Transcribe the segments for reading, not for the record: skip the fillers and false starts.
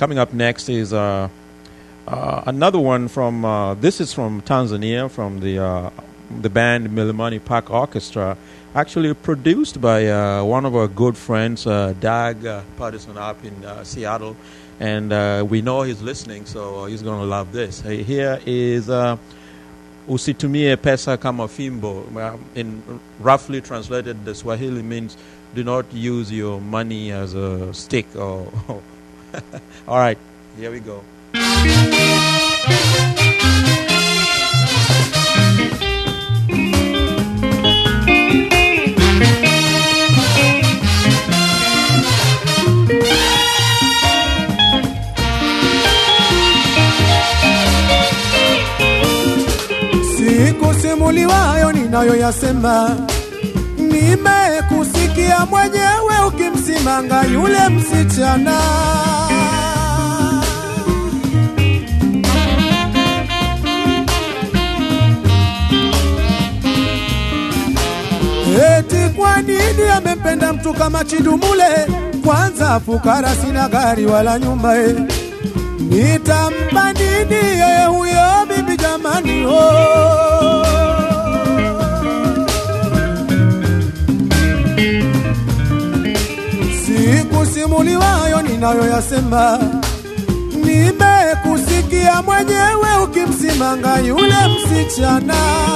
Coming up next is another one from, this is from Tanzania, from the band Milimani Park Orchestra, actually produced by one of our good friends, Doug Patterson up in Seattle. And we know he's listening, so he's going to love this. Here is Usitumie Pesa Kama Fimbo. In roughly translated, the Swahili means do not use your money as a stick. All right, here we go. Sikusimuliwayo ninayoyasema, nimekusikia mwenyewe ukimsimanga yule msichana. Eti kwa nini amempenda mtu kama Chidumule? Kwanza fukara, sina gari wala nyumba, nitampa nini yeye huyo bibi jamani? Sikusimuliwayo ninayoyasema, nimekusikia mwenyewe ukimsimanga yule msichana.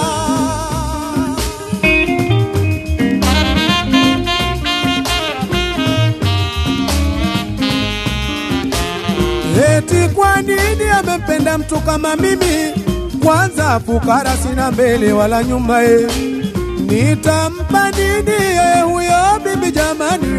Eti kwa nini amempenda mtu kama mimi? Kwanza fukara, sina mbele wala nyuma, nitampa nini huyo bibi jamani?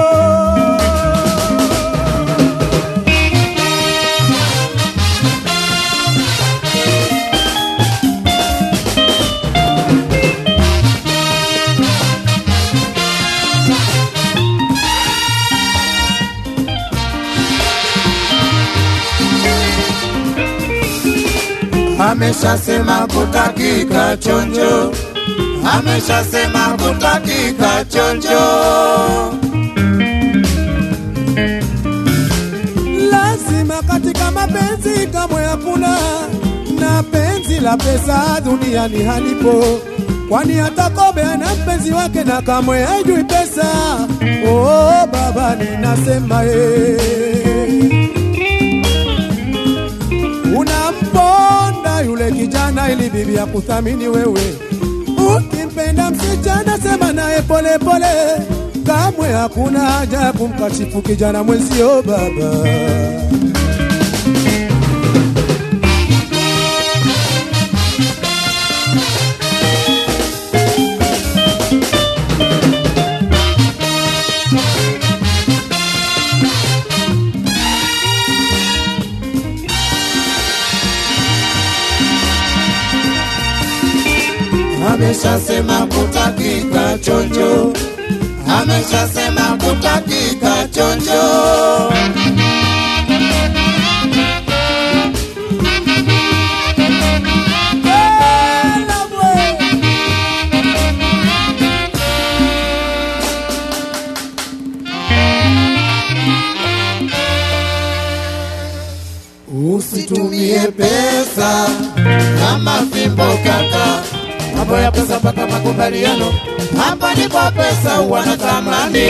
Ameshasema kutakika chonjo, ameshasema kutakika chonjo. Lazima katika mapenzi kamwe hakuna na penzi la pesa duniani halipo, kwani hata kobe ana mpenzi wake na kamwe haijui pesa. Oh baba, ninasema unamponda yule kijana ili bibi ya kuthamini wewe. Ukimpenda msichana sema naye pole pole, kamwe hakuna haja ya kumkashifu kijana mwenzio baba. Ameshasema kutakika chonjo, ameshasema kutakika chonjo. Usitumie pesa kama fimbo kaka, mambo ya pesa paka makubaliano, hapa ndipo pesa wana thamani.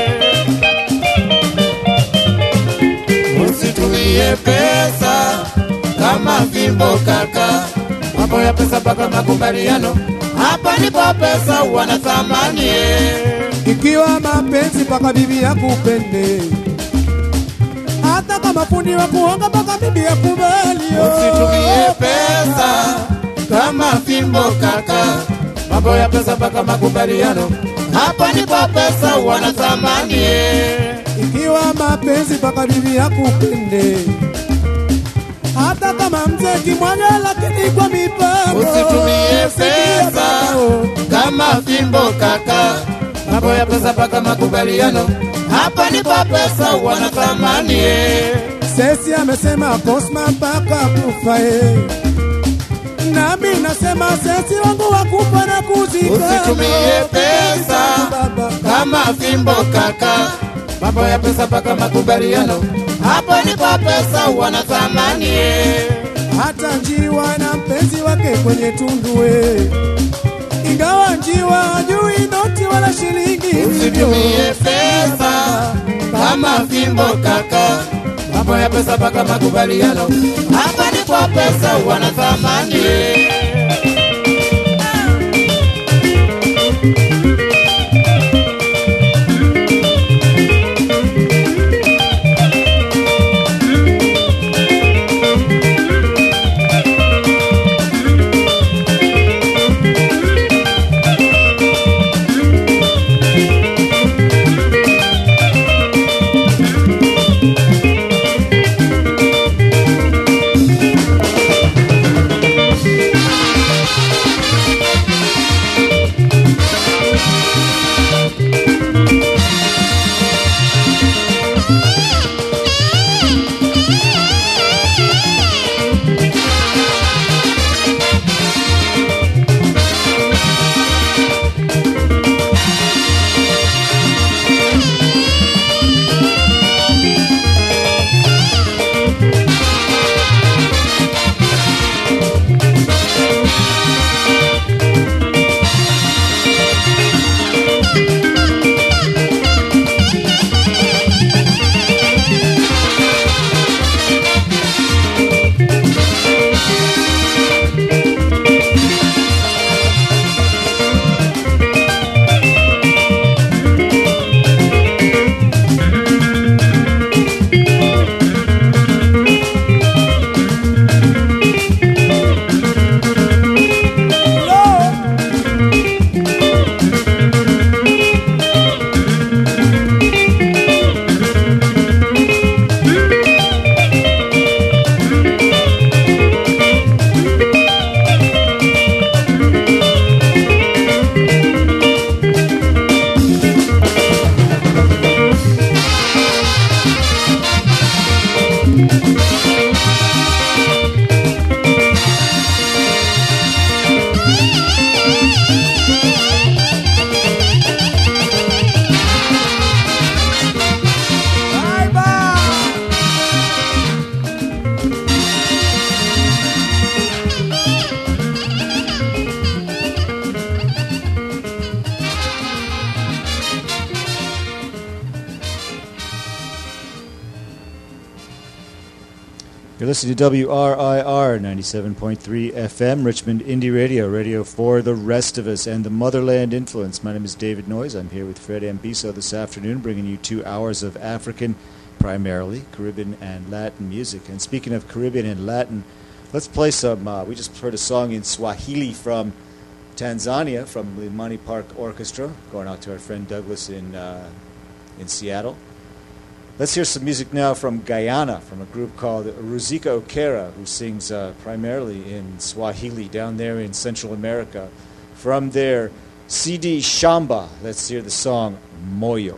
Usitumie pesa kama fimbo kaka, mambo ya pesa paka makubaliano, hapa ndipo pesa wana thamani. Ikiwa mapenzi paka bibi ya kupende, hata kama fundi wa kuonga paka bibi ya kubali. Usitumie pesa kama fimbo kaka, mambo ya pesa paka makubaliano, hapa ndipo pesa wana thamani. Ikiwa mapenzi paka bibi ya kupende, hata kama mzee kimwaga lakini kwa mipango. Usitumie pesa kama fimbo kaka, mambo ya pesa paka makubaliano, hapa ndipo pesa wana thamani. Sesi amesema Cosma mpaka kufa, nami nasema sesi wangu wakufa na kuzika. Usitumie pesa kama fimbo kaka, mambo ya pesa paka makubaliano, hapo ndipo pesa huwa na thamani. Hata njiwa na mpenzi wake kwenye tundue, ingawa njiwa hajui noti wala shilingi. Usitumie pesa kama fimbo kaka, mambo ya pesa mpaka makubaliano, hapa ndipo pesa huwa na thamani. You're listening to WRIR 97.3 FM, Richmond Indie Radio, radio for the rest of us and the motherland influence. My name is David Noyes. I'm here with Fred Ambiso this afternoon, bringing you 2 hours of African, primarily Caribbean and Latin music. And speaking of Caribbean and Latin, let's play some, we just heard a song in Swahili from Tanzania, from the Milimani Park Orchestra, going out to our friend Douglas in Seattle. Let's hear some music now from Guyana, from a group called Ruzika Okera, who sings primarily in Swahili down there in Central America. From their CD Shamba, let's hear the song Moyo.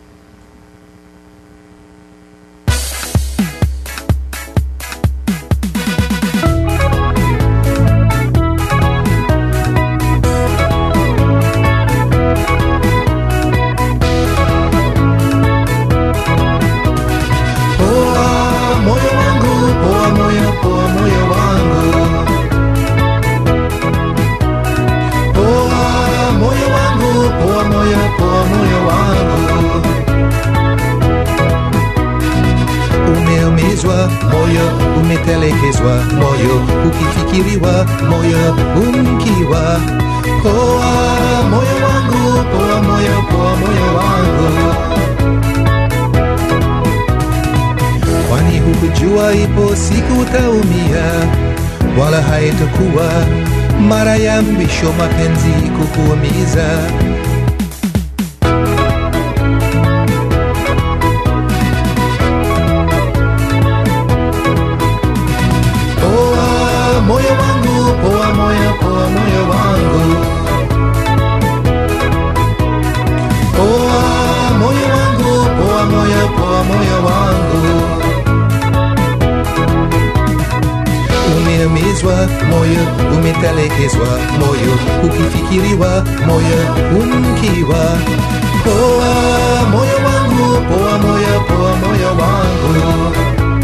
Moyo umetelekezwa, moyo ukifikiriwa, moyo umkiwa. Poa moyo wangu, poa moyo wangu. Kwani hukujua ipo siku utaumia, wala haitakuwa mara ya mwisho mapenzi kukuumiza. Moyo wangu, poa moyo wangu. Poa moyo wangu, poa moyo wangu. Umeumizwa, moyo umetelekezwa, moyo ukifikiriwa, moyo umkiwa. Poa moyo wangu, poa moyo moyo wangu.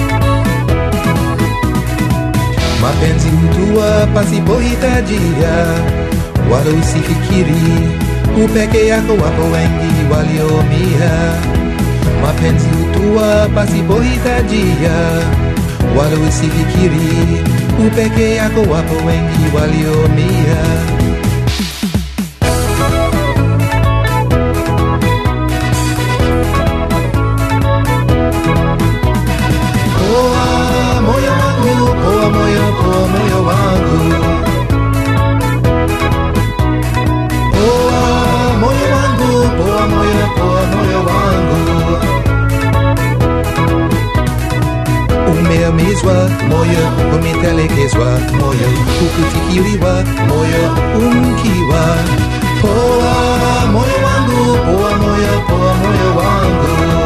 Mapenzi hutua pasipohitajia, wala usifikiri upeke yako, wapo wengi waliomia. Mapenzi hutua pasipohitajia, wala usifikiri upeke yako, wapo wengi waliomia. Poa moyo wangu, poa moyo wangu. Poa moyo wangu, poa moyo wangu. Umeamizwa moyo, umetelekezwa moyo, ukufikiriwa moyo, umkiwa. Poa moyo wangu, poa moyo wangu.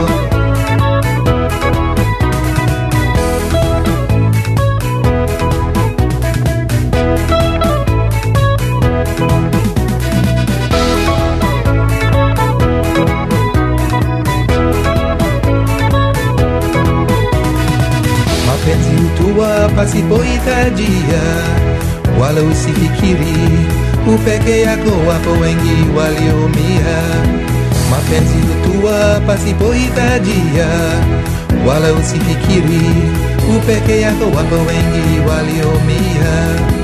Mapenzi hutua pasipohitajia, wala usifikiri upeke yako, wapo wengi waliomia. Mapenzi hutua pasipohitajia, wala usifikiri upeke yako, wapo wengi waliomia.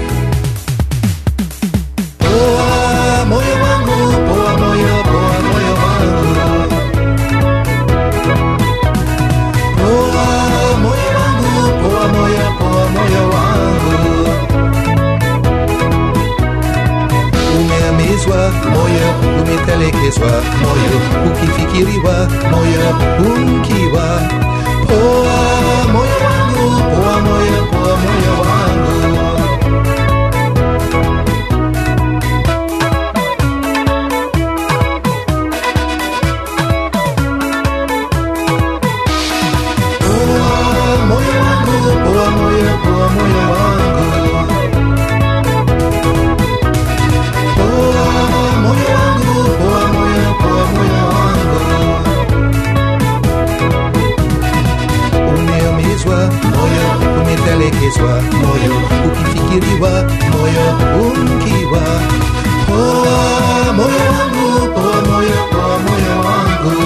Poa moyo wangu, poa moyo wangu. Poa moyo wangu, poa moyo wangu. Umeamizwa moyo, umetelekezwa moyo, ukifikiriwa moyo, umkiwa. Poa moyo wangu, poa moyo wangu. Umetelekezwa moyo, ukifikiriwa moyo, umkiwa. Poa moyo wangu, poa moyo wangu.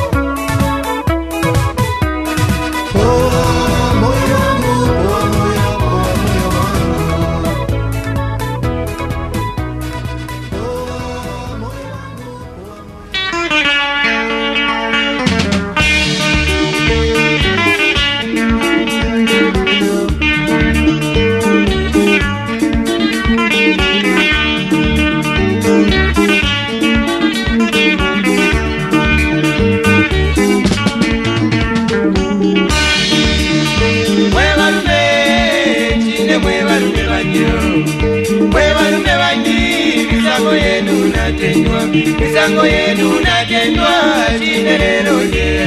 Poa moyo wangu, poa moyo wangu. Poa moyo wangu, misango yenu natendwa. Chinerero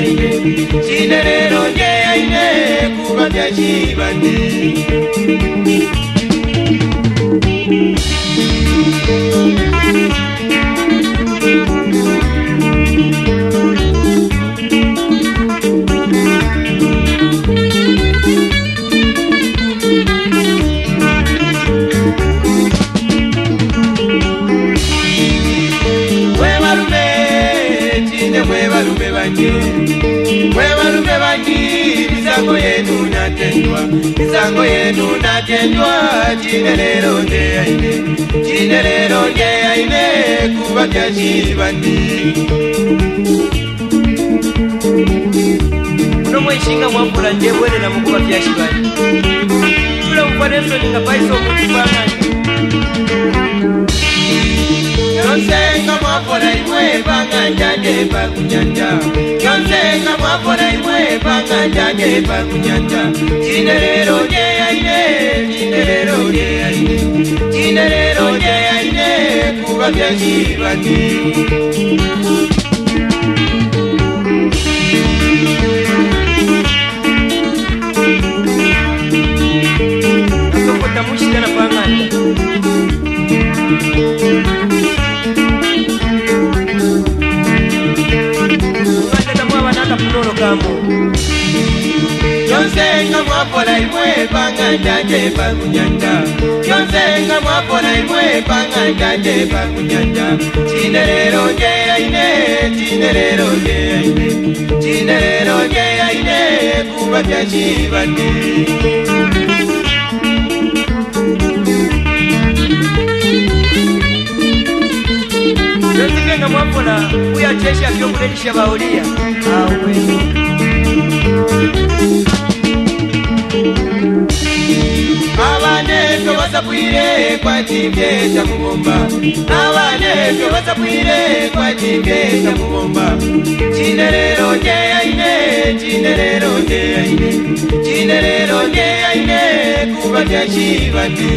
nje aine kuba byachibande. Webalume bangi, misango yenu natendwa. Chinerero nje aine kuba byachibandi. Uno mwishinga mwambula nje bwene na mukuba byachibandi. Tula mfaneso nikapaiso mkupanga. Yonsenga mwapona imwe panga njade pa kunyanja. Yonsenga mwapona imwe panga njade pa kunyanja. Chinerero nje aine kuba byachibandi. Nakokota mushika na panganda. Ngande kamwa banaka punono kamo. mwapola imwe panganja jeba kunyanja Yonsenga mwapola imwe panganja jeba kunyanja Chinerero je aine Chinerero je aine Chinerero je aine Kuba vya shivati Yonsenga mwapola uya chesha vyo kulelisha baulia Awe Abanebyo basapwire kwa timbye cha mugomba Abanebyo basapwire kwa timbye cha mugomba Chinerero je aine Chinerero je aine Chinerero je aine Kuba vya shivati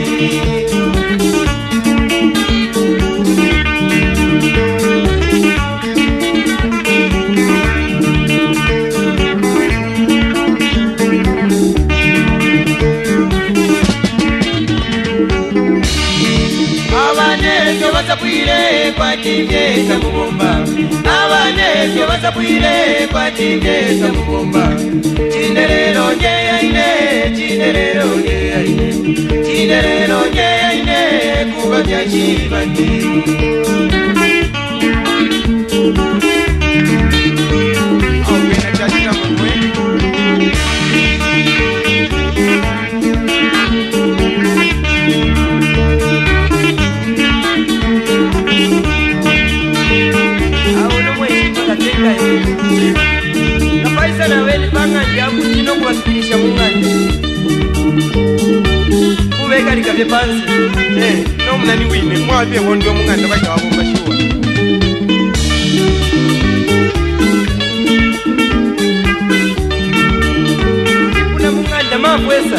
Abanebyo basapwire kwa timbye cha mugomba Abanebyo basapwire kwa timbye cha mugomba Chinerero je aine Chinerero je aine Chinerero je aine Kuba vya shivati Aukena chachina mwe Kapaisa na weli panganja kutino kuwasikilisha mungande Kubeka likavye pansi No mnani wine Mwavye hondo mungande Baita wabomba shiwa Kuna mungande mafwesa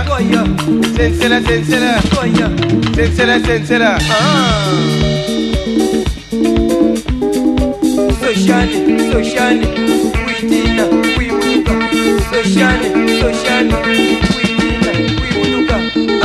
Sensela. soshane kuitina kuimuka soshane kuitina kuimuka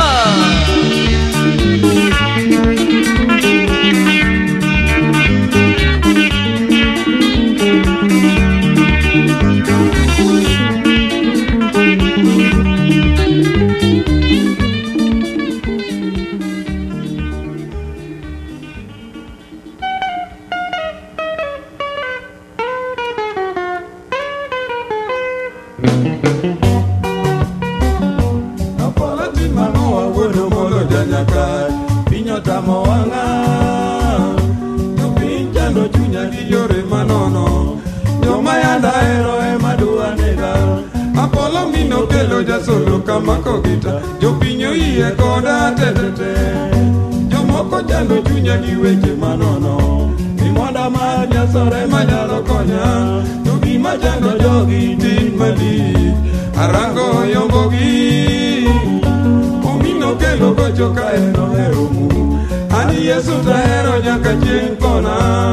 solo kamako gita jopinyo iye koda tetete jomoko jando chunya gi weche manono ni moda mar nyasore manyalo konya to gima jando jogi tin mali arango yombogi omino kelo gocho ka hero mu ani Yesu tahero nyaka chieng' kona.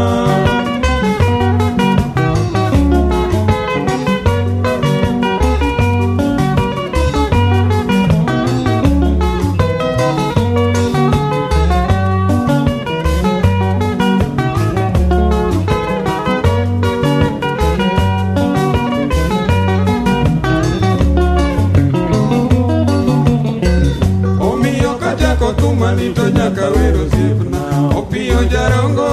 Manito nyaka wero sipna opiyo jarongo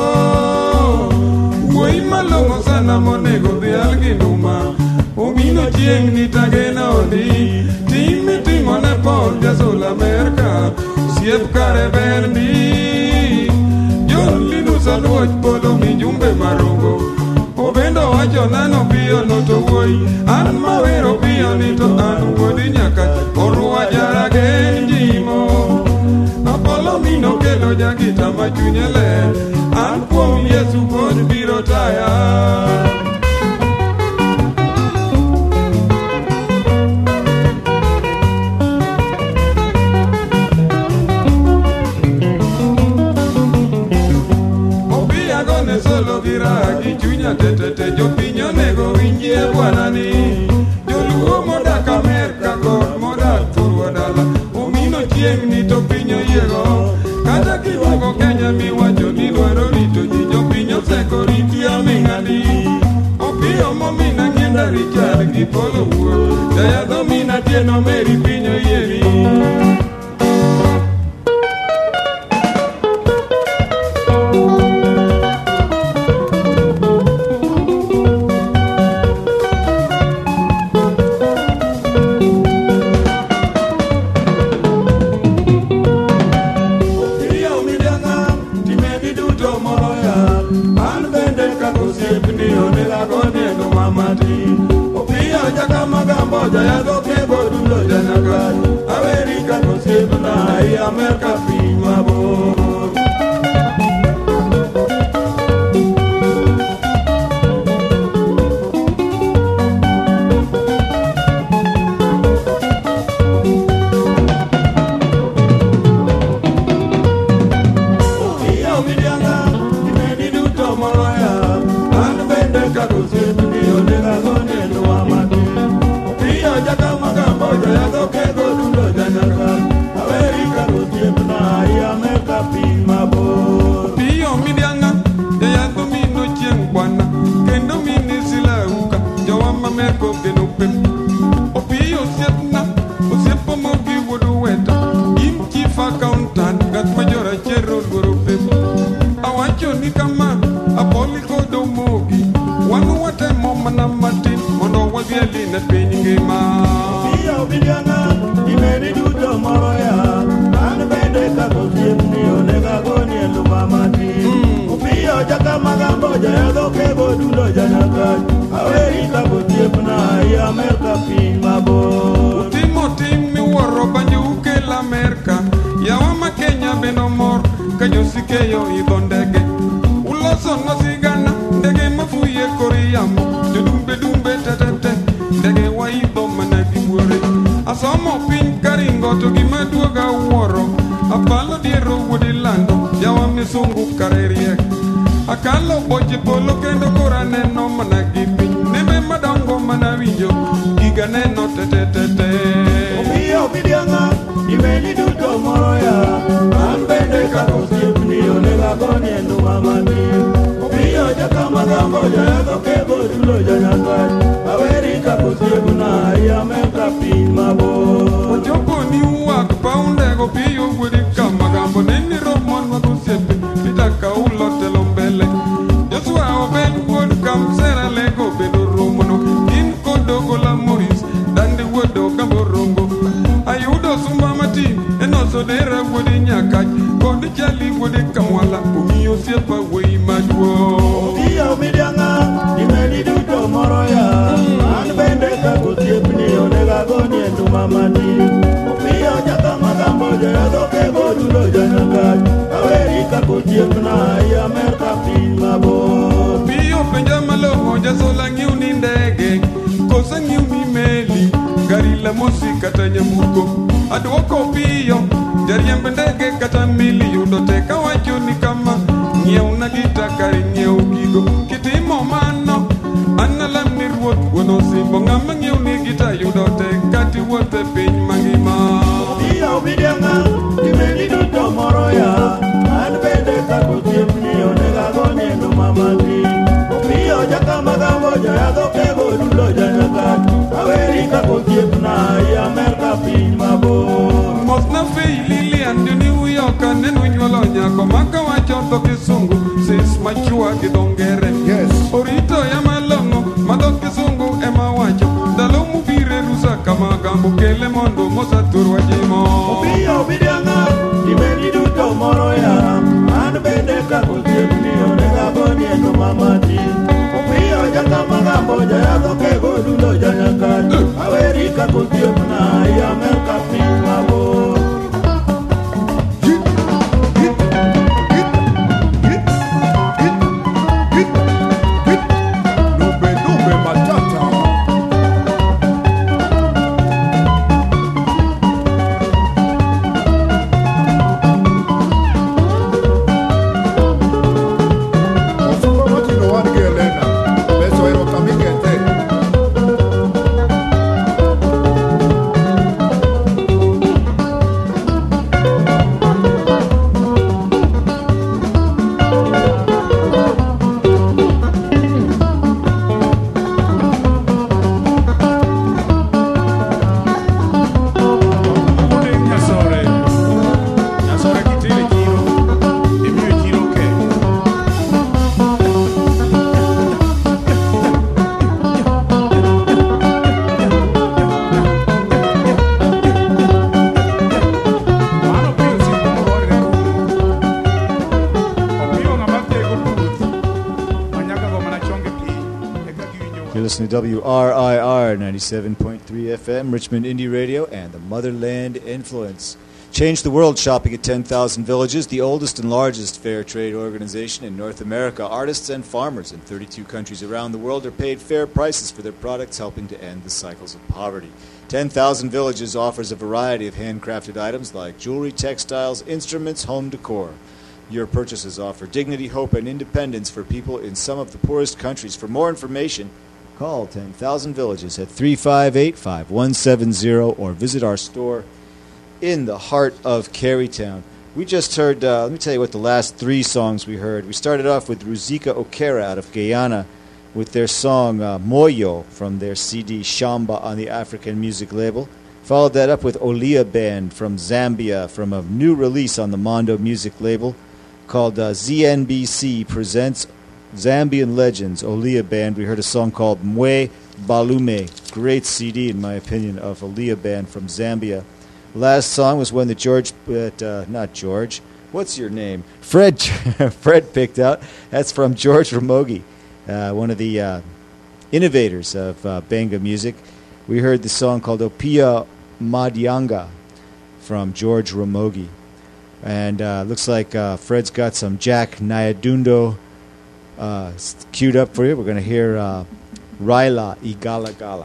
wuoi malong'o sana monego dhial gi nduma omino chieng' ni tagena odi time timone Paul jasol Amerka siep kare berni John Linus aluoch polo mi jumbe marongo obendo wacho nano piyo no to wuoi an mawero piyo ni to an wuodi nyaka orwa jaragen jimo Apolo mino kelo jagita machunye ler an kuom Yesu pod biro taya. Obiya gone solo giragi chunya tetete jopinyo nego winjie bwanani joluo modak Amerka kod modak Thurwa dala omino chieng' ni to pinyo yiego kata kiwago Kenya miwacho ni dwaro rito ji jopinyo seko riti aming'ani opiyo momina ng'enda Richard gi Polo wuok jayadho mina tieno Meri pinyo yieri. Jayado kebo dulo janaka Amerika no sebna I Amerika pima bo Okiya umidianga Imedi duto moroya Anu bende kako sebni Onega gone no amati Jaka magambo jayado kego dulo janaka Amerika no tiepna I Amerika pima bo Piyo midianga jayado mino chieng' kwana Kendo mini sila uka Jawa mameko keno pep Opiyo siepna Osiepo mogi wudu weta Im chief accountant Gat majora chero guru pep Awacho ni kama Apoli kodo mogi Wanu wate momana matin Mondo wazieli na penyi ngima Piyo midianga Imedi duto moroya Anu bende kako siepni Onega goni eluma mati Piyo jaka magambo jayado kebo dulo janaka Aweri kako siepna I Amerika pima bo Utimo timi waro banyo ukela Amerika Yawa ma Kenya beno mor Kanyo sikeyo idho ndege Uloso nosigana Ndege mafuye koriyamo Dumbe tetete Ndege wa idho mana dibuore Asomo piny karingo to gima duoga wuoro Apalo diero wuodi lando Jawa misungu kare riek Akalo boche polo kendo kora neno mana gibi Neme madongo mana winjo Giga neno te te te te Omiyo bidianga Imeni duto moro ya Ambende kako siepni Onega goni endo mamani Omiyo jaka magambo Jayado kego dulo janyakat Aweri kako siepna Yameka pin mabo Ojopo ni uwak paundego Piyo gwedi kamagambo Nini romon wako siepi Pitaka ulote lombele Joshua obed wuod kamsera lego bedo romono In kodogo la moris Dandi wuodo kamborongo Ayudo sumba mati Enoso dera wuodi nyakach Kodi chali wuodi kamwala Umiyo siepa wei maduo Omiyo midianga Imeni duto moro ya Anbende kako siepni Onega goni endo mamani Omiyo jaka magambo Jayado kego dulo janyakat Aweri kako siepna Yameka pin mabo Piyo penja malo Jasola ngiu ni ndege Kosa ngiu ni meli Gari la mosi kata nyamuko Aduoko piyo Jariembe ndege kata mili Yudo teka wacho ni kama Ngieu na gita kari ngieu gigo Kitimo mano Analam ni ruot Wono simbo ngama ngieu ni gita Yudo teka ti wote piny mangima Omiyo midianga Imeni duto moro ya Anbende kako siepni Onega goni endo mamani Omiyo jaka magambo Jayado kego dulo janyakat Aweri kako siepna Yameka pin mabo Mosna fei Lilian di New York Nenu nyuolo nyako maka wachoto kisungu Sis machua gidongere Orito ya malongo Madho kisungu ema wacho Dalo mubire rusa kama gambo Kele mondo mosa turwa jimo Omiyo midianga Imeni duto moro ya Anbende kako siepni Onega goni endo mamani Omiyo jaka magambo Jayado kego dulo janyakat Aweri kako siepna Yameka pin mabo Nube matata. Osuko moti no wan ge Elena. Beso ero kamigete. You're listening to WRIR 97.3 FM, Richmond Indie Radio, and the Motherland Influence. Change the World shopping at 10,000 Villages, the oldest and largest fair trade organization in North America. Artists and farmers in 32 countries around the world are paid fair prices for their products, helping to end the cycles of poverty. 10,000 Villages offers a variety of handcrafted items like jewelry, textiles, instruments, home decor. Your purchases offer dignity, hope, and independence for people in some of the poorest countries. For more information, call 10,000 Villages at 358-5170 or visit our store in the heart of Carytown. We just heard, let me tell you what the last three songs we heard. We started off with Ruzika Okera out of Guyana with their song Moyo from their CD Shamba on the African music label. Followed that up with Olia Band from Zambia from a new release on the Mondo music label called ZNBC Presents Zambian Legends, Olia Band. We heard a song called Mwe Balume. Great CD, in my opinion, of Olia Band from Zambia. Last song was one that what's your name? Fred picked out. That's from George Ramogi, one of the innovators of Benga music. We heard the song called Opia Madianga from George Ramogi. And looks like Fred's got some Jack Nyadundo queued up for you. We're going to hear Raila Igala Gala.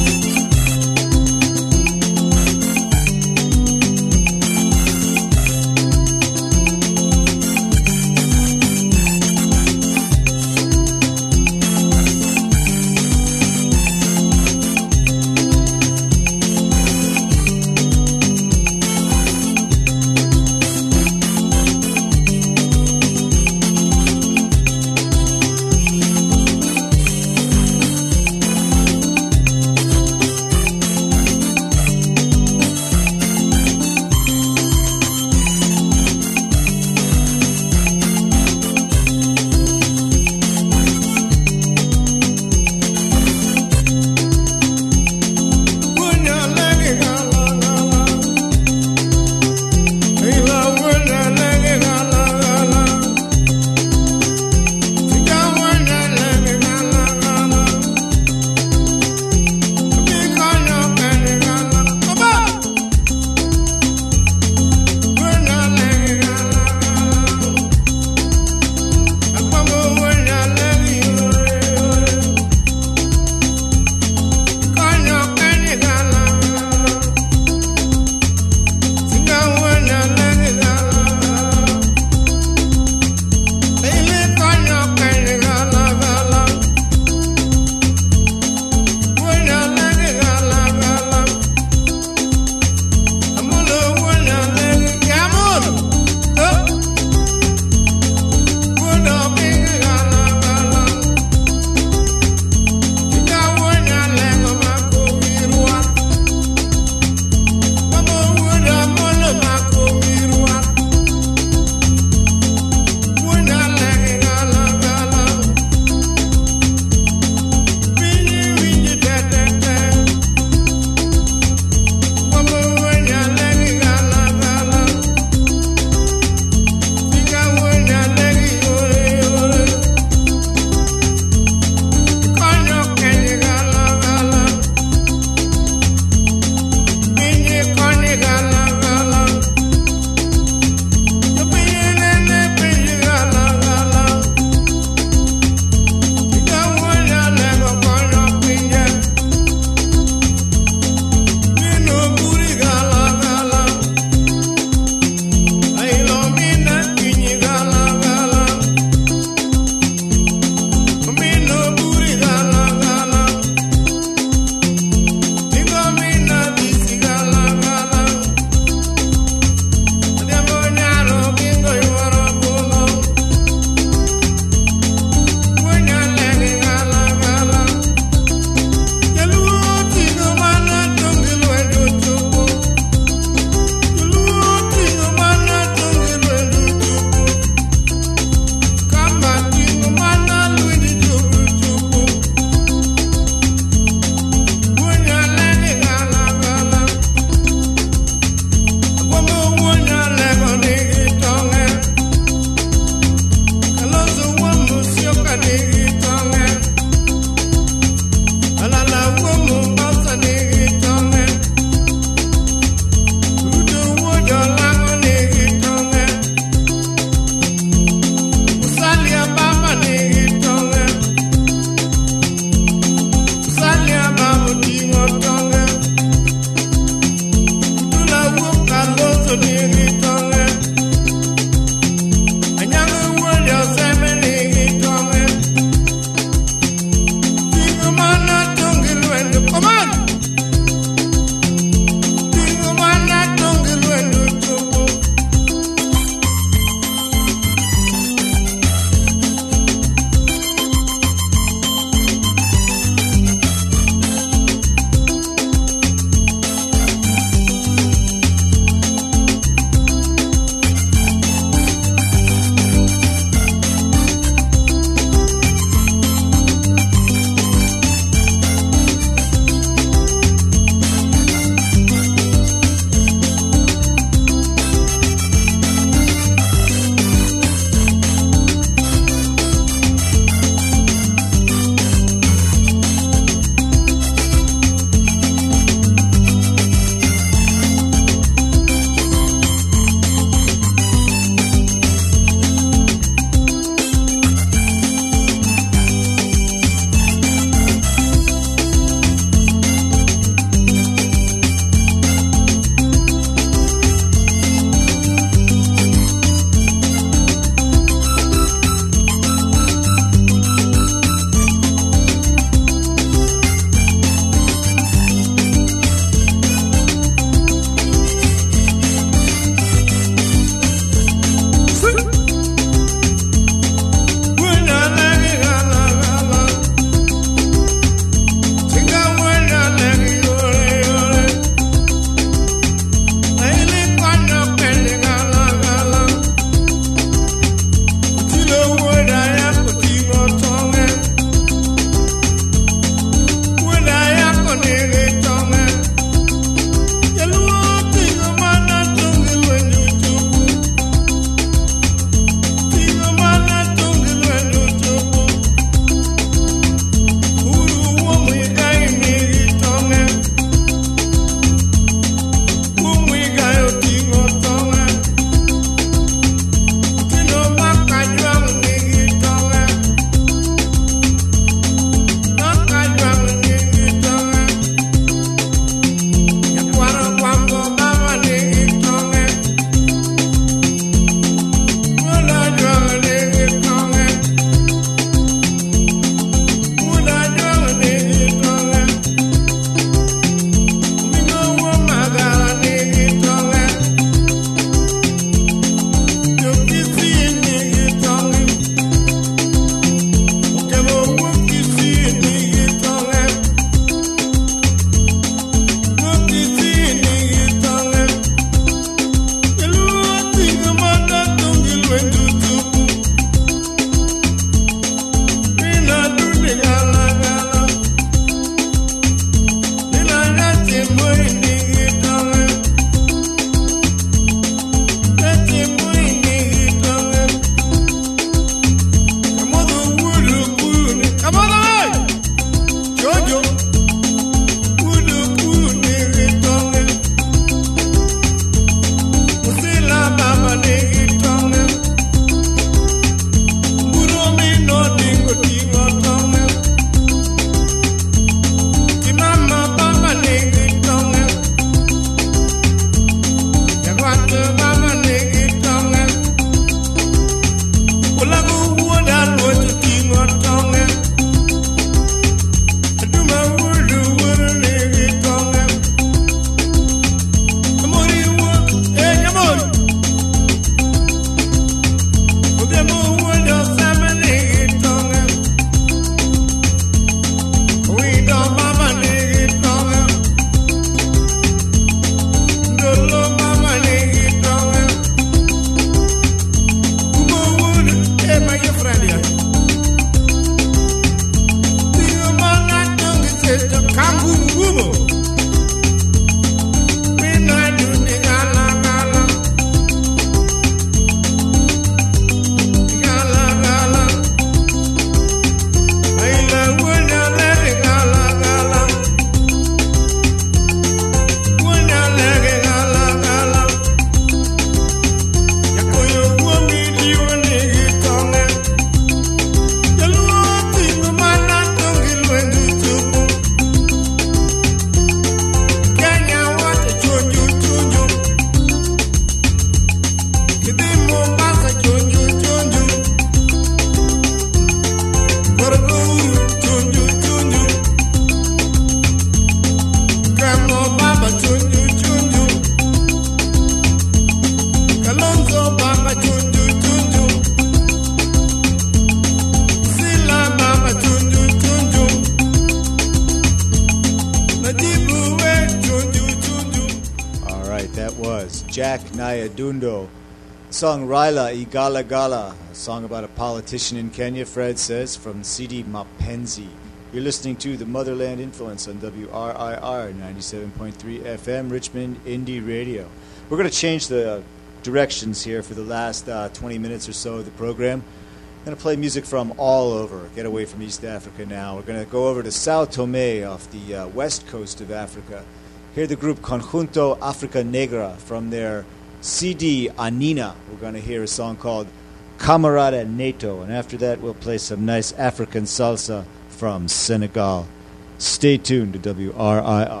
Jack Nyadundo. Song Raila Igala Gala, a song about a politician in Kenya, Fred says, from CD Mapenzi. You're listening to the Motherland Influence on WRIR 97.3 FM, Richmond Indie Radio. We're going to change the directions here for the last 20 minutes or so of the program. I'm going to play music from all over, get away from East Africa now. We're going to go over to Sao Tome off the west coast of Africa. Hear the group Conjunto Africa Negra from their CD Anina. We're going to hear a song called Camarada Neto, and after that we'll play some nice African salsa from Senegal. Stay tuned to WRIR.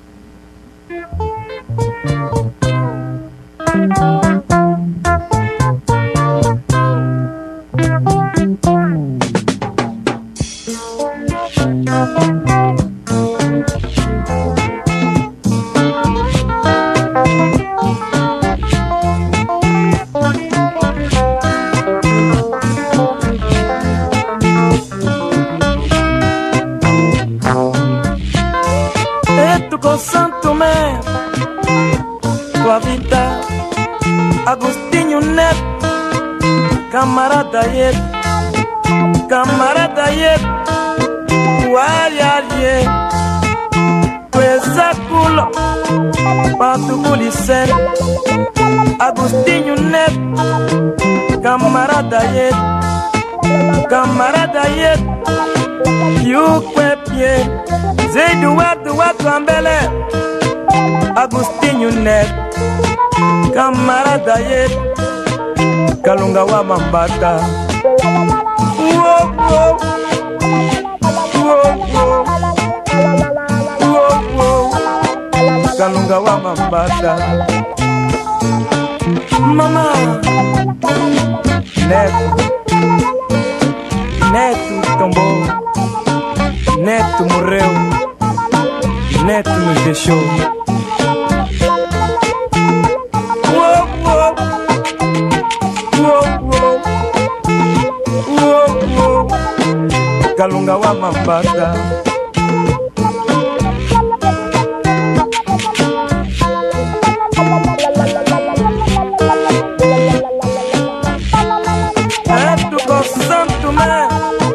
Camarada yet, walialie, quesa culo, patu bulicen, Agustinho Net, camarada yet, you quepie, Zedu watu ambele, Agustinho Net, camarada yet, Kalunga wa Mambata. Whoa, whoa. Whoa, whoa. Whoa, whoa. Kalunga wa Mambata. Mama. Neto tombo. Neto morreu. Neto nos deixou. Whoa, whoa. Kalunga wa Mambata. Eto com Santo Mé,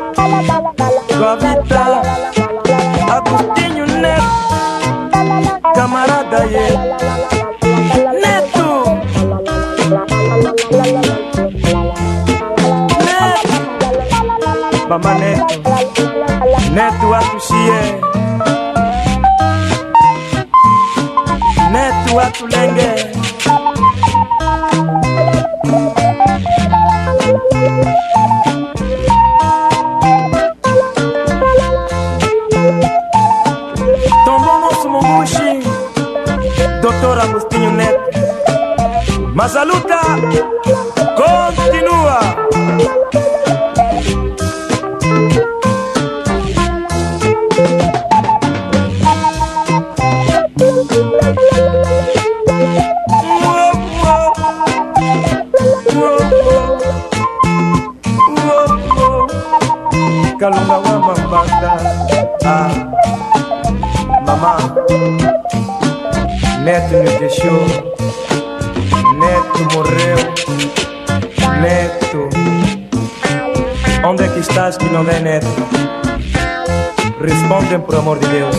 Guavita, Agustinho Neto, camarada Neto. Mama Neto atushie, Neto atulenge. Tombo nosso Mungushi, Dr. Agustinho Neto. Mas a luta continua. Kalunga wa Mambata. Mama, Neto nos deixou, Neto morreu, Neto. Onde é que estás que não é Neto? Respondem por amor de Deus.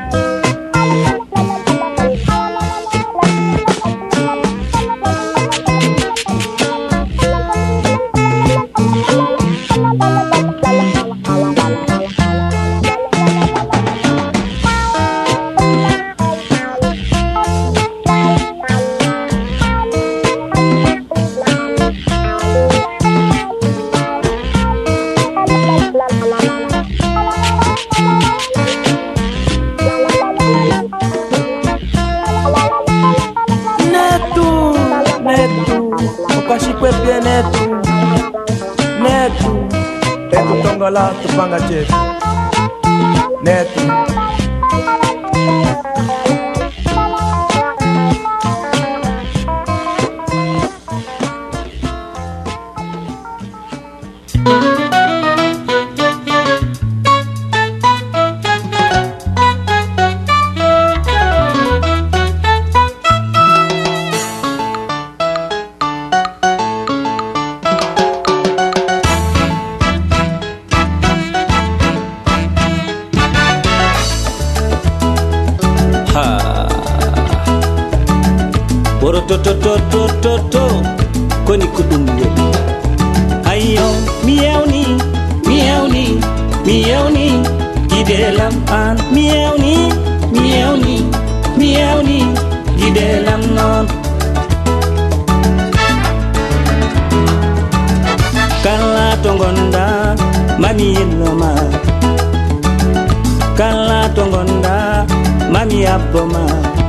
Lá, Tupanga Chef Neto. to koni kudumwe ayo miewni gidelam an miewni gidelam non kala tongonda mami yeloma kala tongonda mami aboma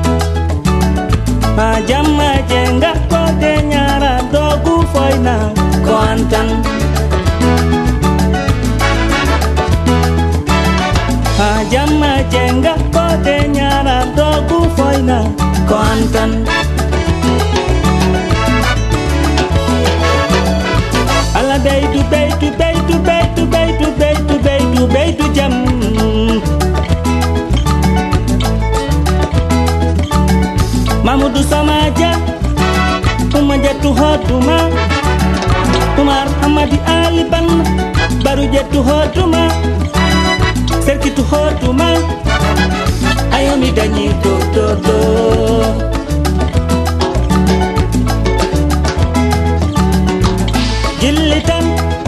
Ajama jenga kote nyara dogu foina kontan Ajama jenga kote nyara dogu foina kontan Ala beitu jam Mamudu Samaja Umajatu Hotuma Umar Hamadi Aliban Baru Jatu Hotuma Serkitu Hotuma Ayomi Danyi do Gilitan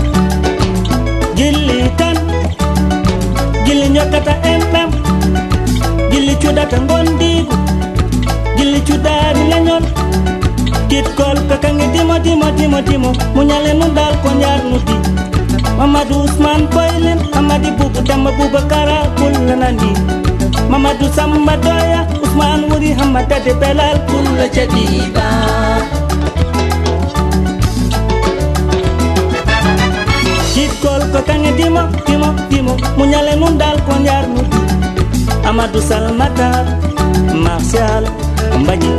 Gili nyokata empem Gili chudata ngondigu Gili chudari lenyon Kit kol kakange timo Munyale nundal konjar nuti Mamadou Usman Boylen Amadi bubu dama bubakara kullanani Mamadou Samba Doya Usman Wuri Hamada de Belal kulla jadiba Kit kol kakange timo Munyale nundal konjar nuti Amadou Salmatar Martial Mbagni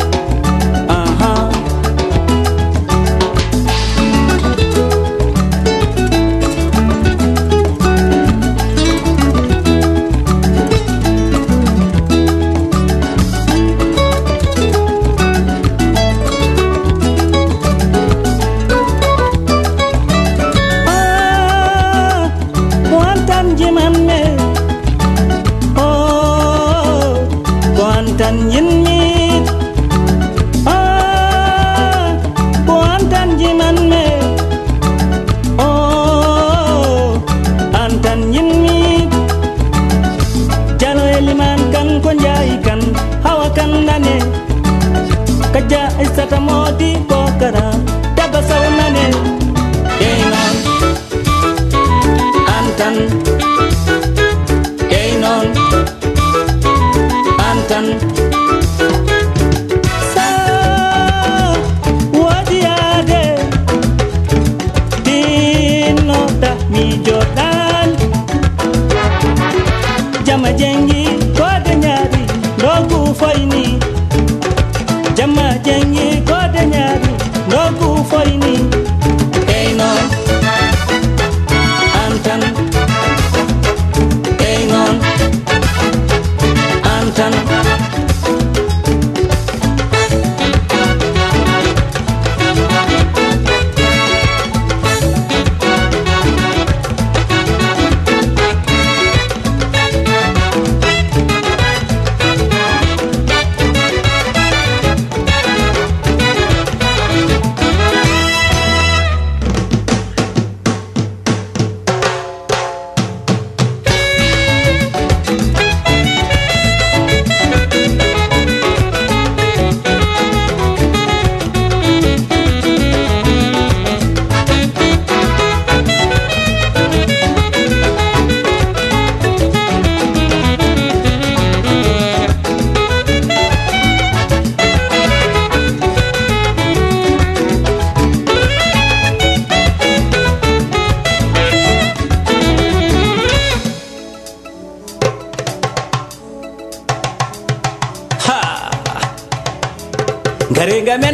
Garenga men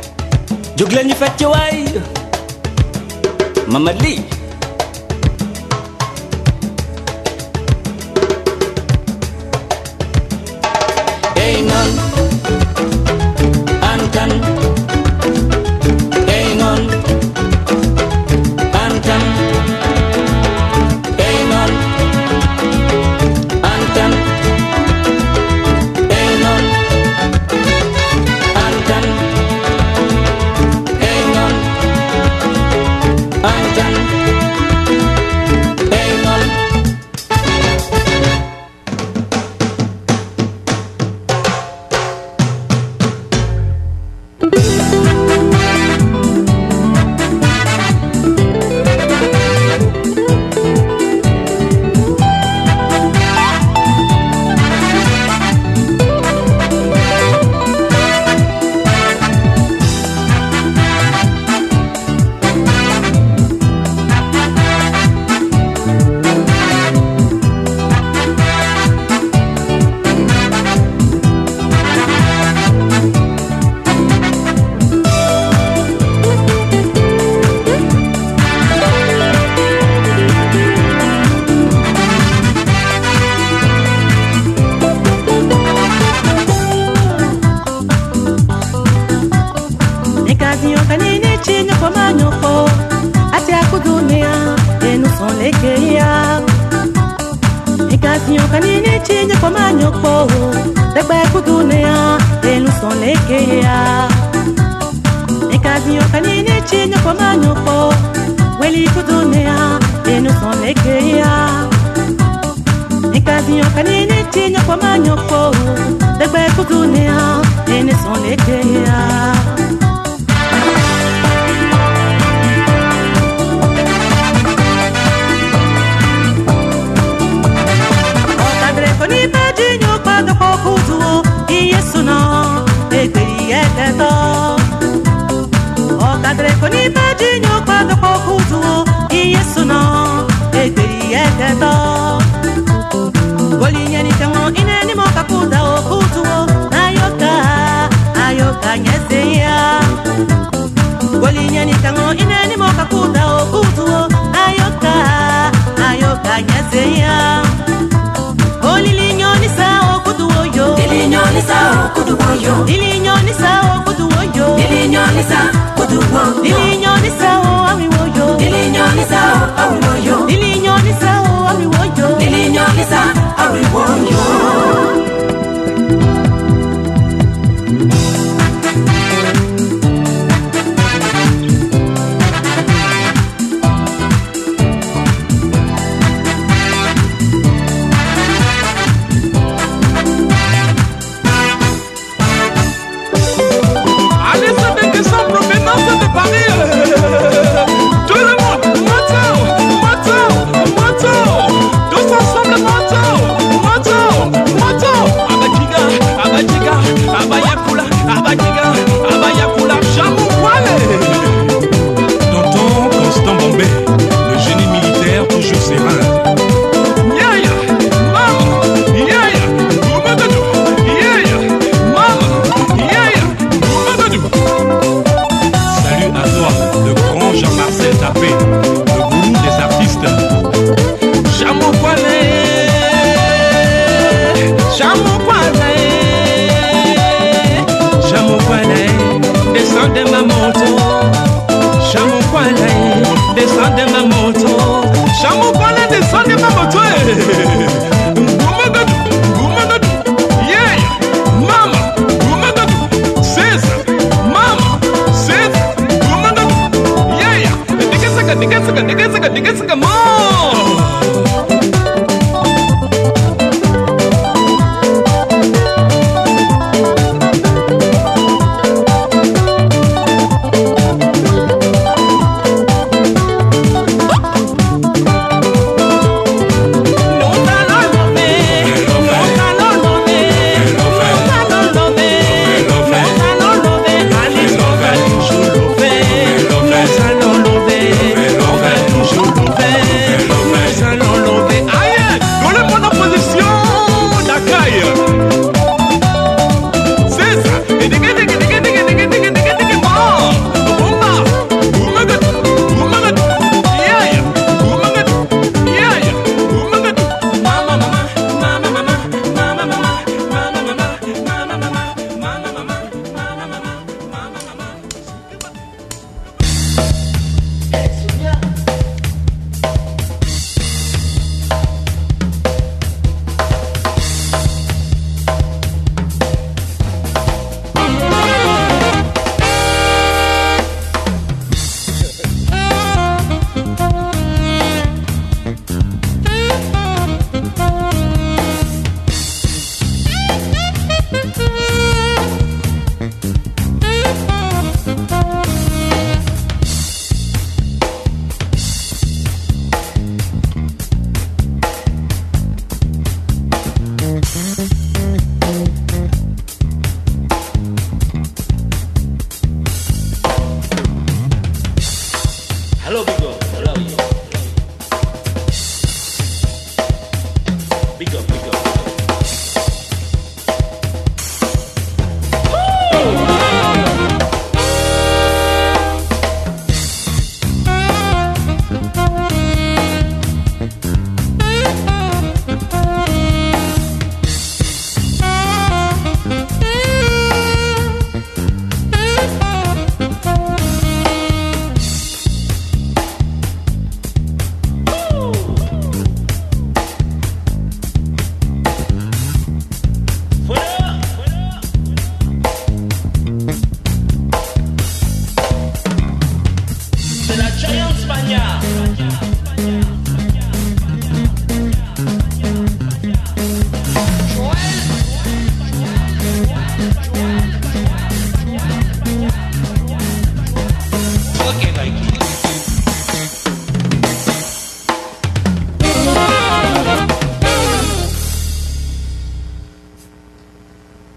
juglen ñu fecc way Mamadi Hey non Antan Hey non Antan Hey non Antan Hey non Antan lekeya Ikasinyo kanini chinya kwa manyoko Tekbe kudunea elu son lekeya Ikasinyo kanini chinya kwa manyoko Weli kudunea elu son lekeya Ikasinyo kanini chinya kwa manyoko Tekbe kudunea elu son lekeya Koni bajinyo kwado kokutuo Yesu no ekeri eketo Okadre koni bajinyo kwado kokutuo Yesu no ekeri eketo Golinya ni tango ineni moka kuda okutuo Ayoka nyeseya Golinya ni tango ineni moka kuda okutuo Ayoka nyeseya Lilinyoni sao kuduoyo Lilinyoni sao kuduoyo Lilinyoni sao kuduoyo Lilinyoni sao kuduoyo Lilinyoni sao awiwoyo Lilinyoni sao awiwoyo Lilinyoni sao awiwoyo Lilinyoni sao awiwoyo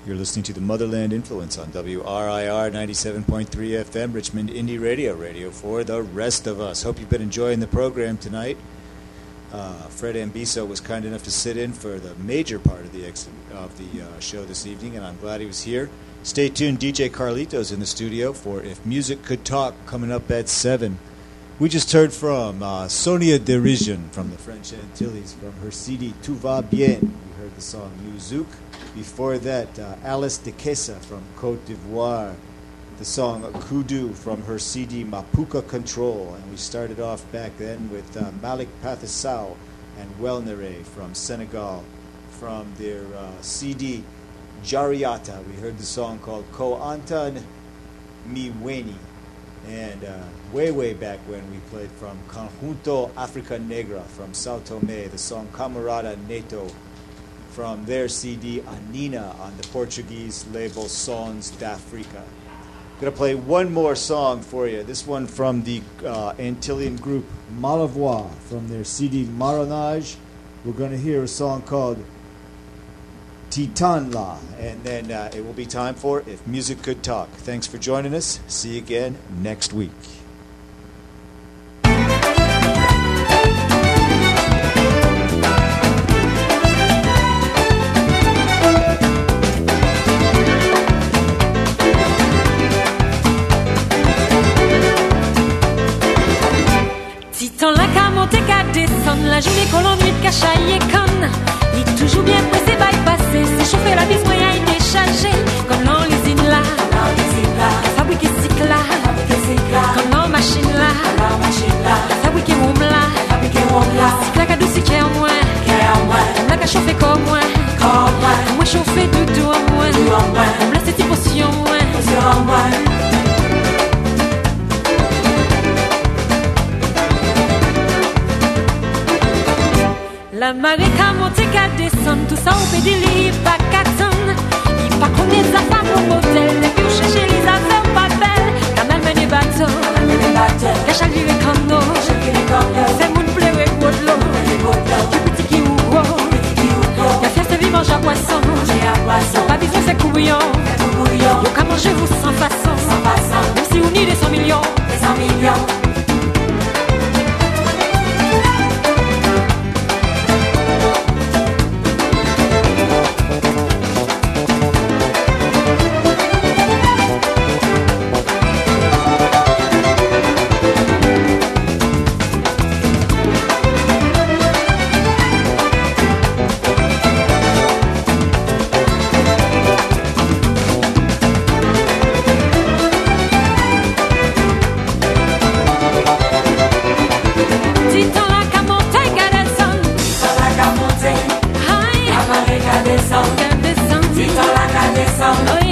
You're listening to the Motherland Influence on WRIR 97.3 FM, Richmond Indie Radio, radio for the rest of us. Hope you've been enjoying the program tonight. Fred Ambiso was kind enough to sit in for the major part of the show this evening, and I'm glad he was here. Stay tuned, DJ Carlitos in the studio for If Music Could Talk, coming up at 7. We just heard from Sonia Derision from the French Antilles from her CD Tout Va Bien. We heard the song Yuzouk. Before that, Alice de Kessa from Côte d'Ivoire, the song Kudu from her CD Mapuka Control. And we started off back then with Malik Pathissau and Welnere from Senegal. From their CD Jariata, we heard the song called Ko Antan Miweni. And way back when, we played from Conjunto Africa Negra from Sao Tome, the song Camarada Neto, from their CD Anina on the Portuguese label Sons d'Africa. I'm going to play one more song for you. This one from the Antillean group Malavoie from their CD Maronage. We're going to hear a song called Titanla, and then it will be time for If Music Could Talk. Thanks for joining us. See you again next week. Descendre la journée qu'on l'ennui de cachaille et conne. Il est toujours bien pressé, bypasser. C'est chauffer la bise, moyen il déchargé. Comme dans l'usine là, la fabrique est cycle là. Comme dans machine là, la fabrique est room là. Cycle là, qu'à douce, qu'est en moins. Comme là, qu'à chauffer comme moi. Moi, chauffer doudou en moins. Comme là, c'est une potion en moins. La marée qu'a monté, qu'a descend, tout ça on fait des livres, pas qu'à tonnes. Il pas connaître sa femme au motel, et puis chercher les affaires pas belles. Quand même mené bateau, la chaleur est comme nous. C'est mon pleurer pour de l'eau, du petit qui ou gros. La fiesta vie mange à poisson, pas besoin c'est couillon. Yo qu'à manger vous sans façon, même si on y des 100 millions. Sound